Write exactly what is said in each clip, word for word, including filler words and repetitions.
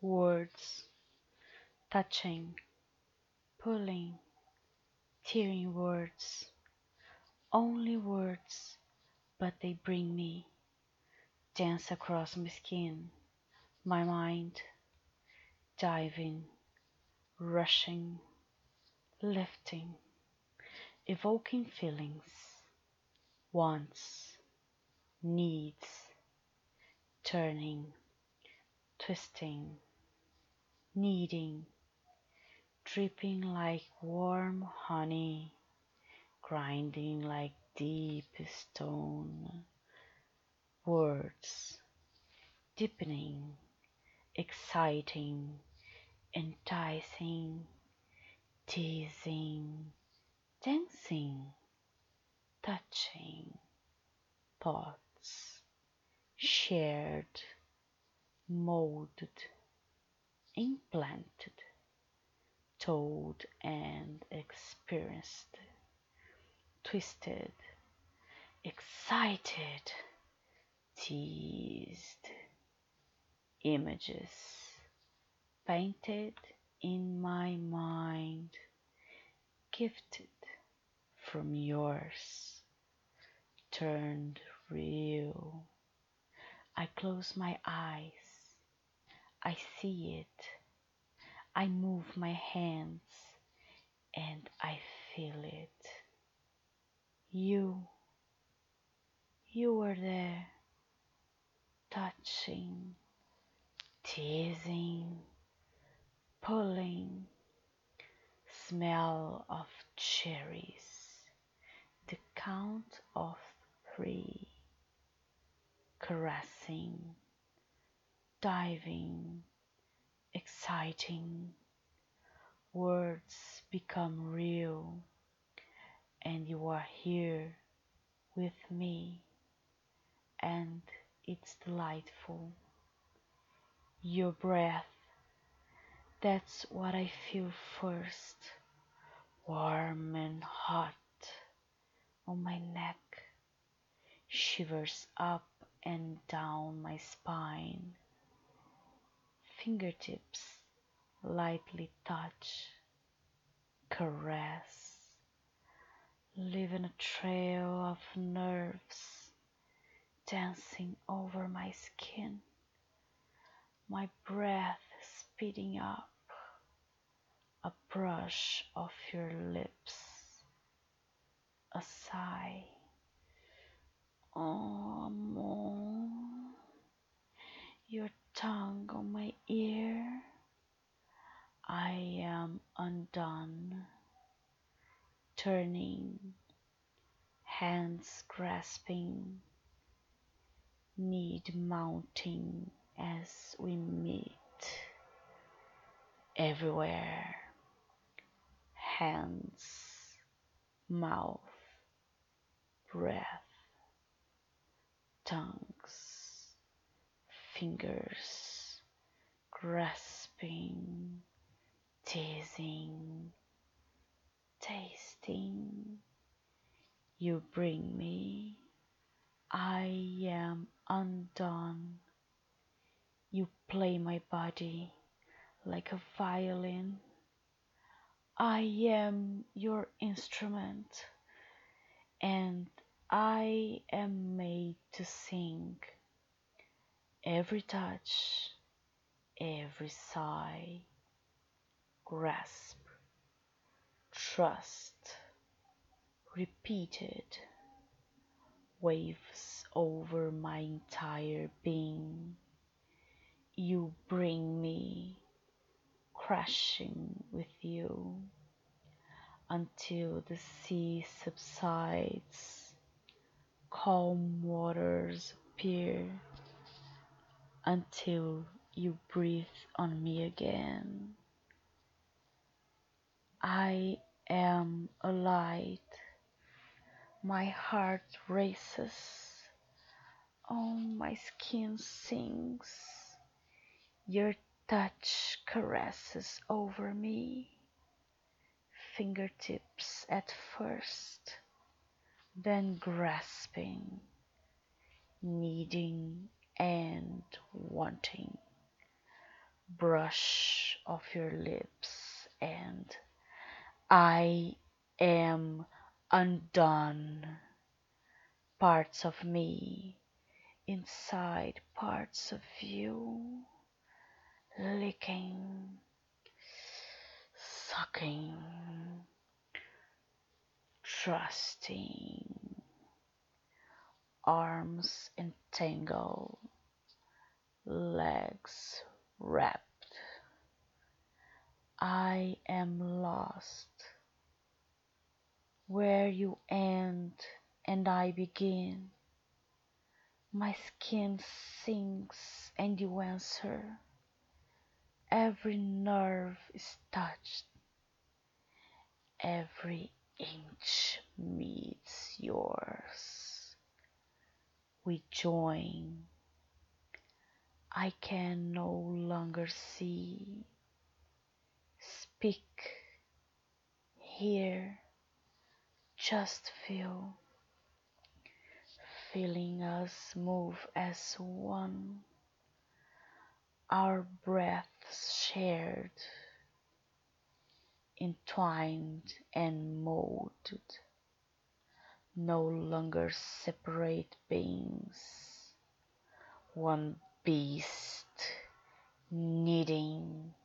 Words, touching, pulling, tearing words, only words, but they bring me, dance across my skin, my mind, diving, rushing, lifting, evoking feelings, wants, needs, turning, twisting, kneading, dripping like warm honey, grinding like deep stone, words, deepening, exciting, enticing, teasing, dancing, touching, thoughts, shared, molded, implanted, told and experienced, twisted, excited, teased, images, painted in my mind, gifted from yours, turned real. I close my eyes, I see it, I move my hands, and I feel it. You, you were there, touching, teasing, pulling, smell of cherries, the count of three, caressing, diving, exciting, words become real, and you are here with me, and it's delightful. Your breath, that's what I feel first, warm and hot on my neck, shivers up and down my spine, fingertips lightly touch, caress, leaving a trail of nerves dancing over my skin, my breath speeding up, a brush of your lips, a sigh. Oh, amor, your tongue on my ear. I am undone, turning, hands grasping, need mounting as we meet. Everywhere, hands, mouth, breath, tongues, fingers, grasping, teasing, tasting. You bring me, I am undone. You play my body like a violin. I am your instrument, and I am made to sing. Every touch, every sigh, grasp, trust, repeated, waves over my entire being. You bring me crashing with you until the sea subsides, calm waters appear, until you breathe on me again. I am a light, my heart races, oh, my skin sings, your touch caresses over me, fingertips at first, then grasping, needing and wanting, brush of your lips, and I am undone. Parts of me inside parts of you, licking, sucking, trusting, arms entangled, legs wrapped. I am lost. Where you end and I begin, my skin sinks and you answer. Every nerve is touched, every inch meets yours. We join. I can no longer see, speak, hear, just feel, feeling us move as one, our breaths shared, entwined and molded, no longer separate beings, one beast, knitting,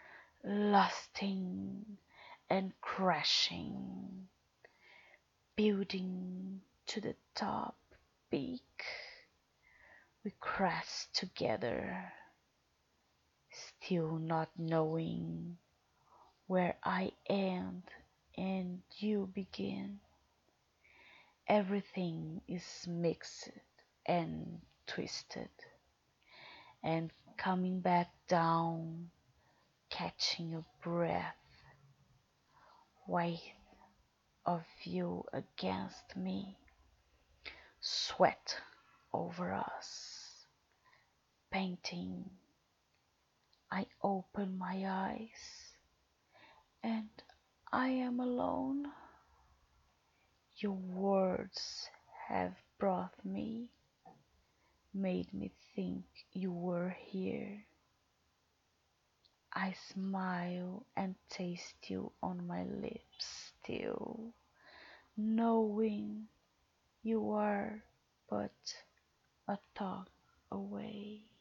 lusting and crashing, building to the top peak. We crest together, still not knowing where I end and you begin. Everything is mixed and twisted and coming back down, catching a breath, weight of you against me, sweat over us, painting. I open my eyes and I am alone. Your words have brought me, made me think you were here. I smile and taste you on my lips still, knowing you are but a thought away.